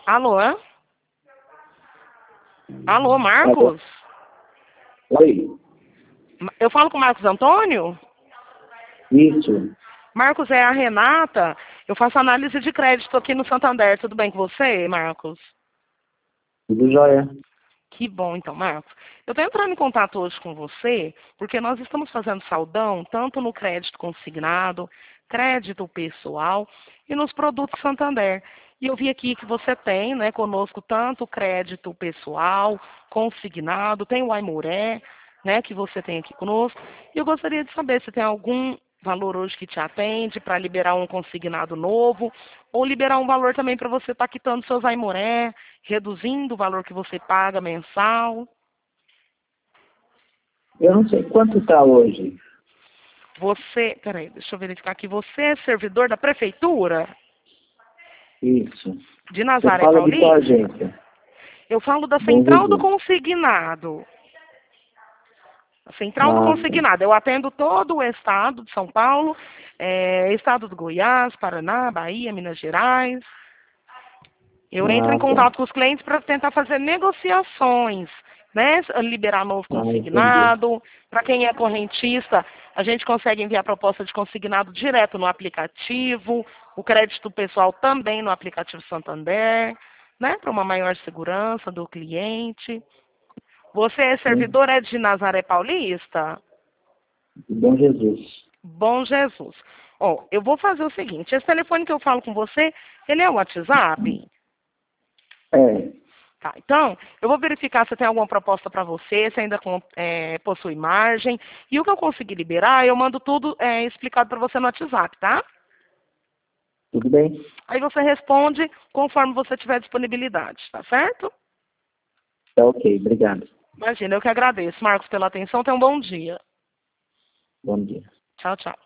Alô? Alô, Marcos? Oi, Eu falo com o Marcos Antônio? isso. Marcos, é a Renata. Eu faço análise de crédito aqui no Santander. Tudo bem com você, Marcos? Tudo jóia? Que bom, então, Marcos. Eu estou entrando em contato hoje com você porque nós estamos fazendo saldão tanto no crédito consignado, crédito pessoal e nos produtos Santander. E eu vi aqui que você tem, né, conosco tanto crédito pessoal, consignado, tem o Aimoré, né, que você tem aqui conosco. E eu gostaria de saber se tem algum valor hoje que te atende para liberar um consignado novo ou liberar um valor também para você estar quitando seus Aimoré, reduzindo o valor que você paga mensal. Eu não sei quanto está hoje. Você, peraí, deixa eu verificar aqui. Você é servidor da prefeitura Isso. de Você Nazaré fala de qual Paulista? agência? Eu falo da Bom Central do Jesus. Consignado. A Central do Ah, tá. Consignado. Eu atendo todo o estado de São Paulo, estado do Goiás, Paraná, Bahia, Minas Gerais. Eu entro em Ah, tá. contato com os clientes para tentar fazer negociações, né? Liberar novo Ah, entendi. consignado. Para quem é correntista, a gente consegue enviar proposta de consignado direto no aplicativo, o crédito pessoal também no aplicativo Santander, né? Para uma maior segurança do cliente. Você é Sim. servidor de Nazaré Paulista? Bom Jesus. Bom Jesus. Ó, eu vou fazer o seguinte, esse telefone que eu falo com você, ele é o WhatsApp? É, Tá, então, eu vou verificar se tem alguma proposta para você, se ainda possui margem. E o que eu conseguir liberar, eu mando tudo explicado para você no WhatsApp, tá? tudo bem? Aí você responde conforme você tiver disponibilidade, tá certo? Tá ok, obrigado. Imagina, eu que agradeço, Marcos, pela atenção. Tenha um bom dia. Bom dia. Tchau, tchau.